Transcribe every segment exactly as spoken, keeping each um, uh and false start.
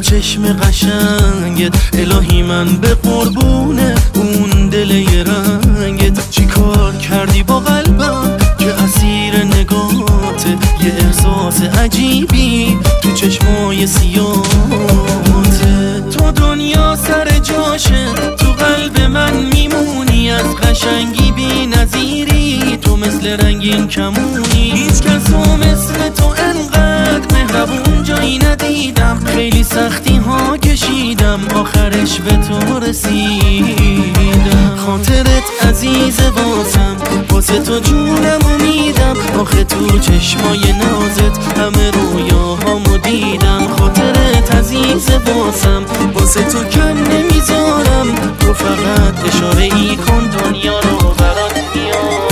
چشم قشنگت، الهی من به قربونه اون دل رنگت. چی کار کردی با قلبم که اسیر نگاته، یه احساس عجیبی تو چشمای سیاهته. تو دنیا سر جاشه، تو قلب من میمونی، از قشنگی بی نظیری، تو مثل رنگین کمونی. هیچ کس و مثل تو انقدر مهربون جایی ندیدم، خیلی سختی ها کشیدم آخرش به تو رسیدم. خاطرت عزیز واسم، واسه تو جونم امیدم، آخه تو چشمای نازت همه رویاهامو دیدم. خاطرت عزیز واسم، واسه تو کم نمیذارم، تو فقط اشاره ای کن دنیا رو برات میام.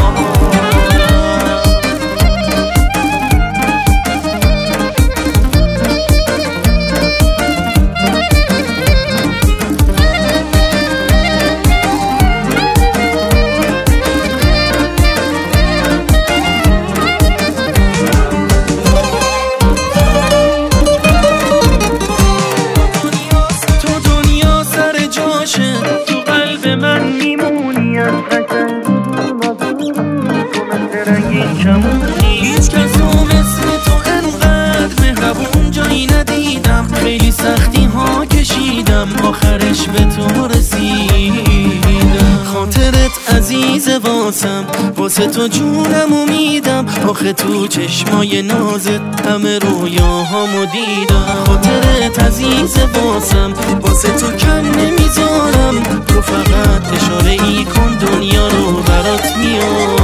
هیچ کس و مثل تو انقدر مهربون جایی ندیدم، خیلی سختی ها کشیدم آخرش به تو رسیدم. خاطرت عزیز واسم، واسه تو جونم امیدم، آخه تو چشمای نازت همه رویاهامو دیدم. خاطرت عزیز واسم، واسه تو کم نمیذارم، تو فقط اشاره ای کن دنیا رو برات میام.